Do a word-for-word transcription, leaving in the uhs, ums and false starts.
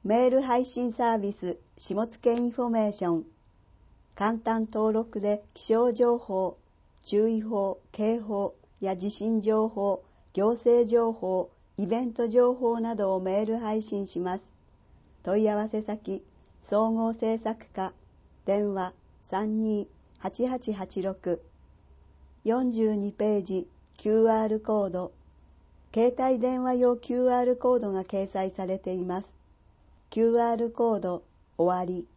メール配信サービス下野インフォメーション。簡単登録で気象情報、注意報、警報や地震情報、行政情報、イベント情報などをメール配信します。問い合わせ先、総合制作課、電話 さんにーはちはちはちろく。よんじゅうにページ キューアール コード。携帯電話用 キューアール コードが掲載されています。キューアール コード終わり。